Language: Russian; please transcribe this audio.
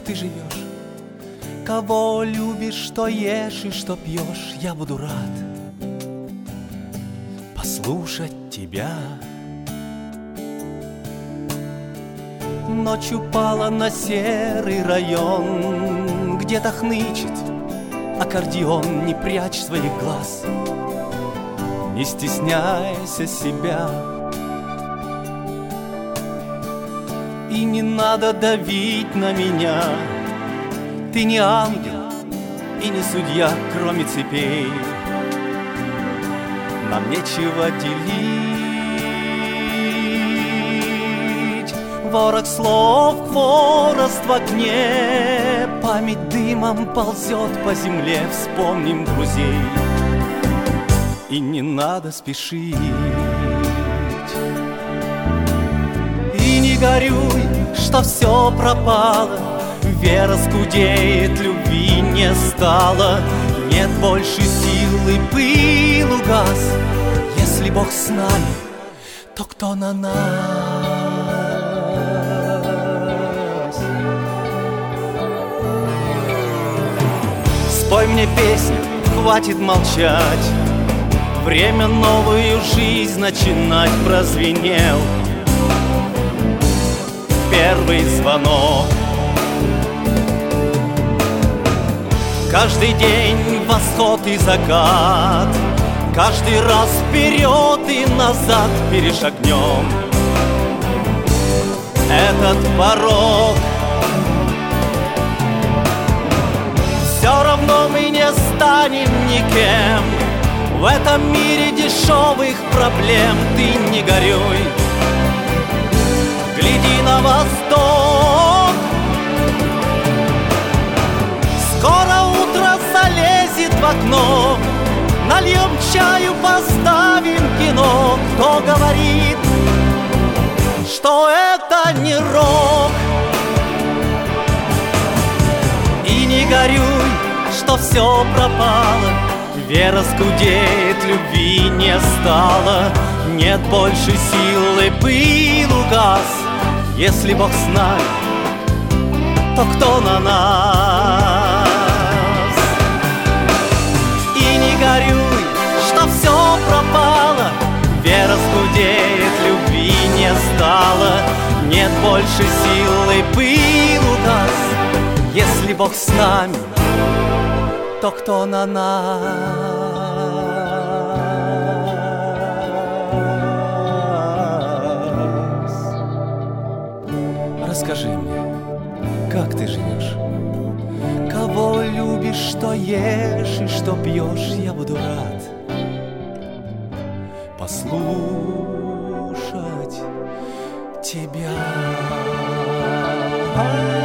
ты живешь. Кого любишь, что ешь и что пьешь, я буду рад послушать тебя. Ночь упала на серый район, где-то хнычет аккордеон. Не прячь своих глаз, не стесняйся себя. И не надо давить на меня. Ты не ангел и не судья, кроме цепей нам нечего делить. Ворох слов, хворост в окне, память дымом ползет по земле. Вспомним друзей, и не надо спешить. И не горюй, что все пропало, вера скудеет, любви не стало. Нет больше сил и пыл угас. Если Бог с нами, то кто на нас? Спой мне песню, хватит молчать. Время новую жизнь начинать. Прозвенел первый звонок. Каждый день восход и закат, каждый раз вперед и назад перешагнем этот порог. Все равно мы не станем никем в этом мире дешевых проблем. Ты не горюй, гляди на восток. Скоро утро залезет в окно, нальем чаю, поставим кино. Кто говорит, что это не рок? И не горюй, что все пропало, вера скудеет, любви не стало. Нет больше сил и пыл угас. Если Бог с нами, то кто на нас? И не горюй, что все пропало, вера скудеет, любви не стало. Нет больше сил и пыл угас. Если Бог с нами, то кто на нас? Расскажи мне, как ты живешь? Кого любишь, что ешь и что пьешь, я буду рад послушать тебя.